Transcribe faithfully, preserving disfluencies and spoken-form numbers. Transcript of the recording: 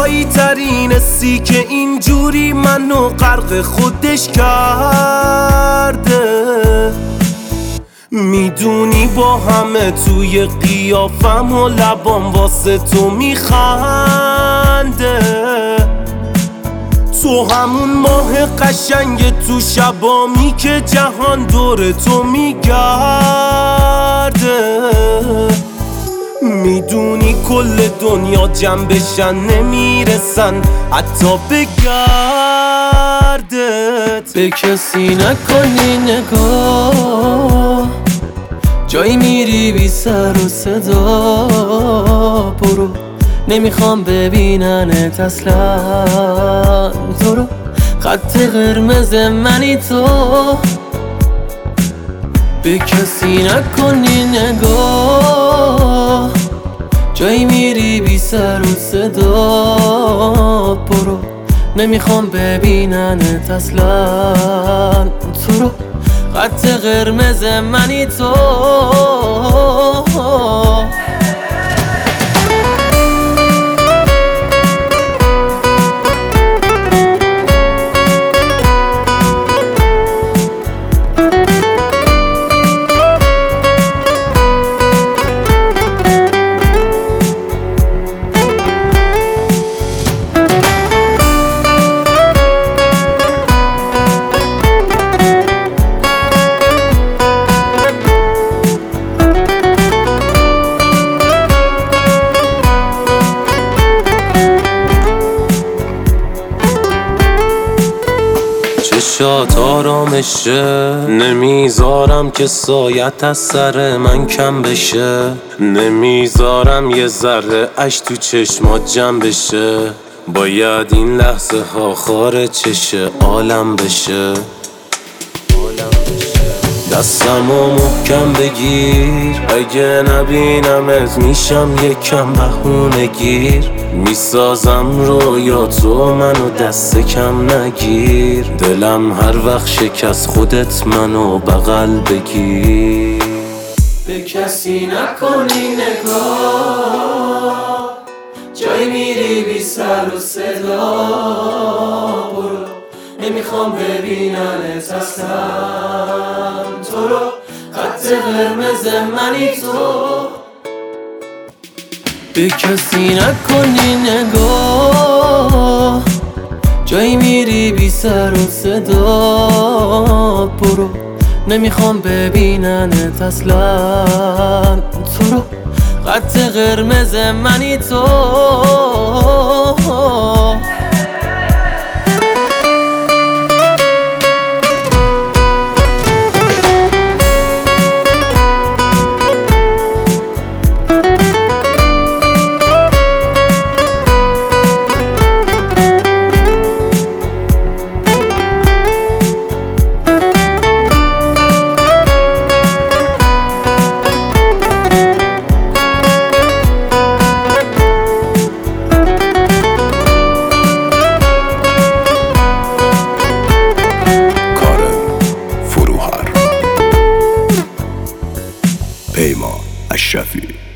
زیبایی ترین حسی که اینجوری منو غرق خودش کرده. میدونی با همه توی قیافم و لبام واسه تو میخنده. تو همون ماه قشنگ تو شبامی که جهان دور تو میگرده. میدونی کل دنیا جمع بشن نمیرسن حتی به گردت. به کسی نکنی نگاه، جایی میری بی سر و صدا. برو نمیخوام ببیننت اصلا تو رو. خط قرمز منی تو. به کسی نکنی نگاه، جایی میری بی سر و صدا. برو نمیخوام ببیننت اصلا تو رو. خط قرمز منی تو. چشات آرامشه، نمیذارم که سایت از سر من کم بشه. نمیذارم یه ذره اش تو چشمات جمع بشه. باید این لحظه ها خاره چشه عالم بشه. دستمو محکم بگیر، اگه نبینمت میشم یکم بهونه گیر. میسازم رویا تو منو دست کم نگیر. دلم هر وقت شکست خودت منو بغل بگیر. به کسی نکنی نگاه، جایی میری بی سر و صدا. برو نمیخوام ببیننت اصلا تو رو. خط قرمز منی تو. به کسی نکنی نگاه، جایی میری بی سر و صدا. برو نمیخوام ببیننت اصلا تو رو. خط قرمز منی تو. پیمان اشرفی.